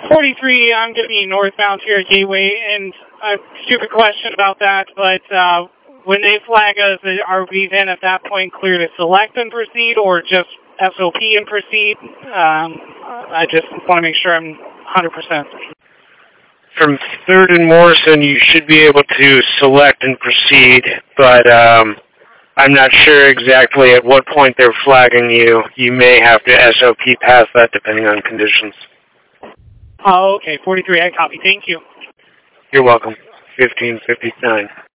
43, I'm going to be northbound here at Gateway, and a stupid question about that, but when they flag us, are we then at that point clear to select and proceed, or just SOP and proceed? I just want to make sure I'm 100%. From 3rd and Morrison, you should be able to select and proceed, but I'm not sure exactly at what point they're flagging you. You may have to SOP past that depending on conditions. Oh, okay. 43, I copy. Thank you. You're welcome. 1559.